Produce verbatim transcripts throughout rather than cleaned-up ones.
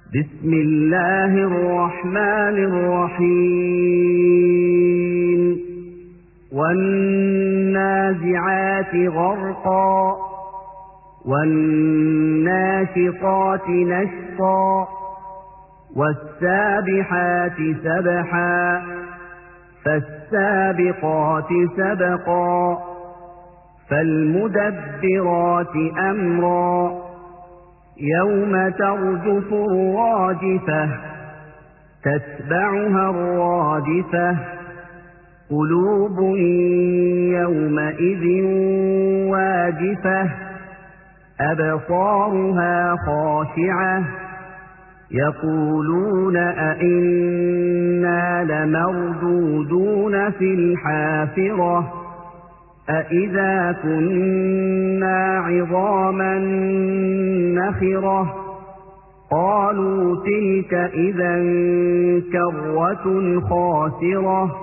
بسم الله الرحمن الرحيم والنازعات غرقا والناشطات نشطا والسابحات سبحا فالسابقات سبقا فالمدبرات أمرا يوم ترجف الراجفة تتبعها الرادفة قلوب يومئذ واجفة أبصارها خاشعة يقولون أئنا لمردودون في الحافرة أئذا كنا عظاما نخرة قالوا تلك إذا كرة خاسرة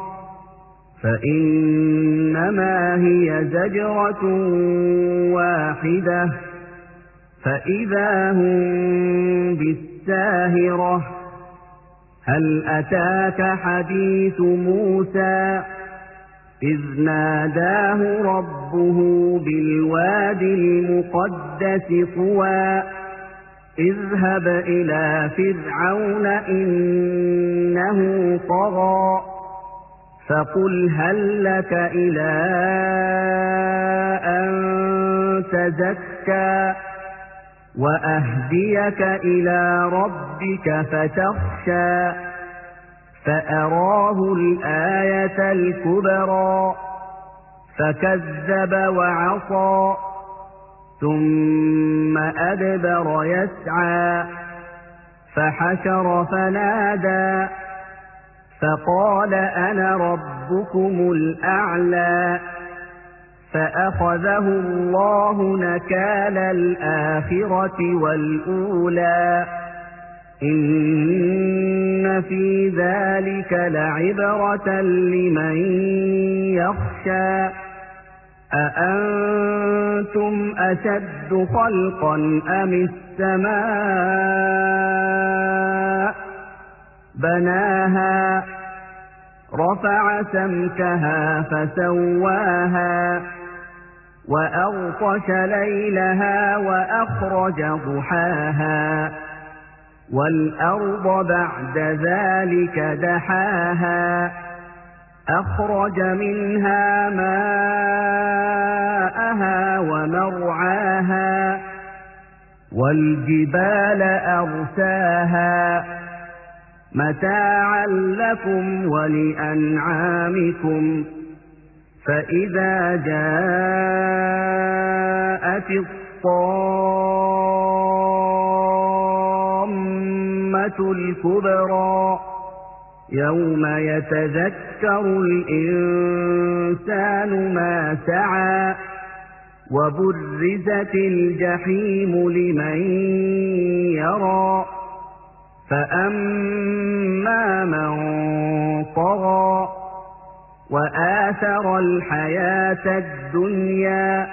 فإنما هي زجرة واحدة فإذا هم بالساهرة هل أتاك حديث موسى إذ ناداه ربه بالوادي المقدس طوى اذهب إلى فرعون إنه طغى فقل هل لك إلى أن تزكى وأهديك إلى ربك فتخشى فأراه الآية الكبرى فكذب وعصى ثم أدبر يسعى فحشر فنادى فقال أنا ربكم الأعلى فأخذه الله نكال الآخرة والأولى إن في ذلك لعبرة لمن يخشى أأنتم أشد خلقا أم السماء بناها رفع سمكها فسواها وأغطش ليلها وأخرج ضحاها والأرض بعد ذلك دحاها أخرج منها ماءها ومرعاها والجبال أرساها متاعا لكم ولأنعامكم فإذا جاءت الطامة الكبرى يوم يتذكر الإنسان ما سعى وبرزت الجحيم لمن يرى فأما من طغى وآثر الحياة الدنيا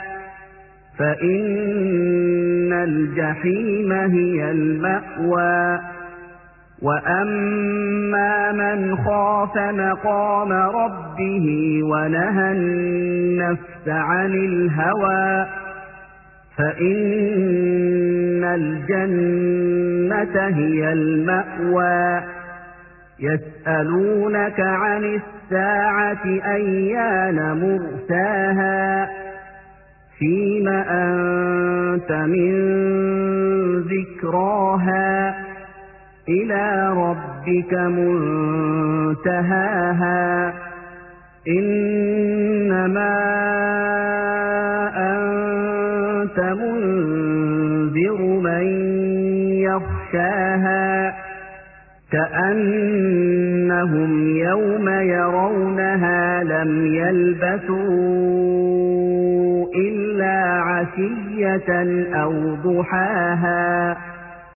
فإن الجحيم هي المأوى وأما من خاف مقام ربه ونهى النفس عن الهوى فإن الجنة هي المأوى يسألونك عن الساعة أيان مرساها فيم أنت من ذكراها إلى ربك منتهاها إنما أنت منذر من يخشاها كأنهم يوم يرونها لم يلبثوا إلا عشية أو ضحاها